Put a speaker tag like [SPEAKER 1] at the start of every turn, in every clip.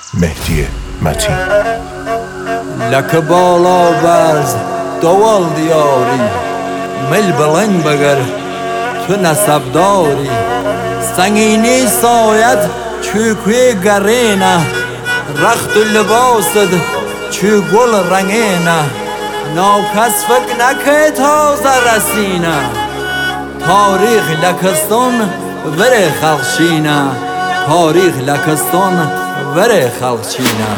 [SPEAKER 1] مهدی متین.
[SPEAKER 2] لک بالا برز دوال دیاری، مل بلند بگر تو نسب داری. سنگینی ساید چوکوی گرینه، رخت و لباسد چو گل رنگینه. ناکس فکر نکه تازه رسینه، تاریخ لکستان وره خلقشینه. تاریخ لکستان وره خلقشینه.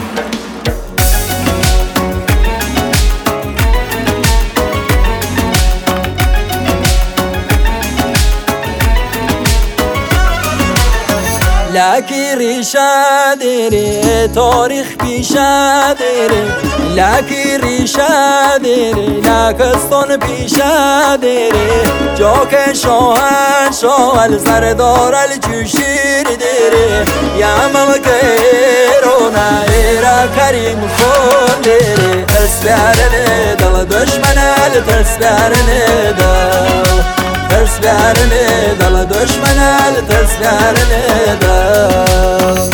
[SPEAKER 2] لکی ریشه دیره تاریخ پیشه دیره، لکی ریشه دیره لکستان پیشه دیره. جا که شاهنشاه السردار الجوشیر دیره، یمل که ایرونه ایره کریم خون دیره. ترس بیارنه دل دشمن ترس بیارنه دل، ترس بیارنه دل دشمن ترس بیارنه دل.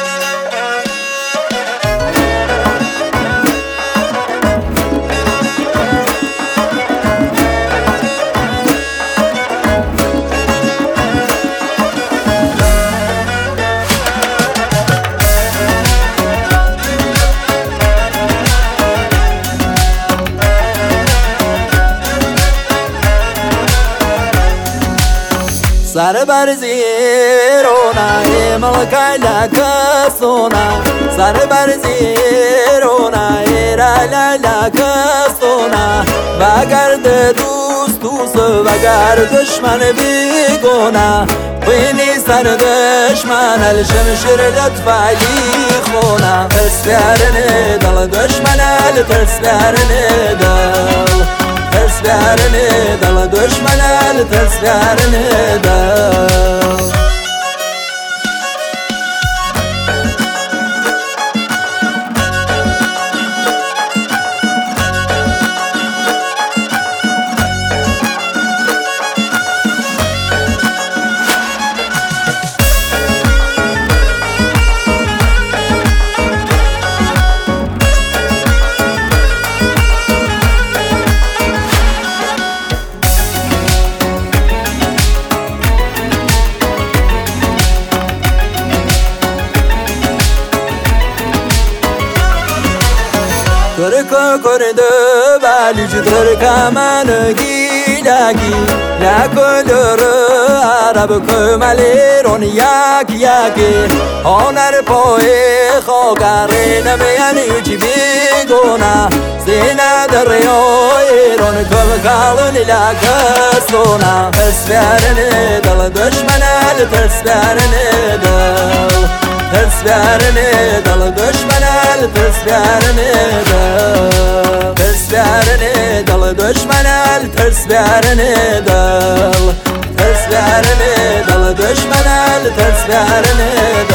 [SPEAKER 2] سر بر زیرونه ملکای لکستونه، سر بر زیرونه ایره لکستونه. وگرد دوست دوست وگر دشمن بیگونه، بینی سر دشمن الشمشیر لطفالی خونه. ترس بیارنه دل دشمن ترس بیارنه دل، ترس بیارنه دل دشمن ترس بیارنه دل. ترک کرده بلیج ترک من گیلگی، لکلر عرب کملیرون یک یکی. هنر پای خاگر نمیانی چی بیگونه، زینه در ایران کم کلون لکستونه. ترس بیارنه دل دشمن ترس بیارنه دل، ترس بیارنه دل دشمن ترس بیارنه دل. ترس بیارنه دل دشمن ترس بیارنه دل، ترس بیارنه دل دشمن ترس بیارنه دل.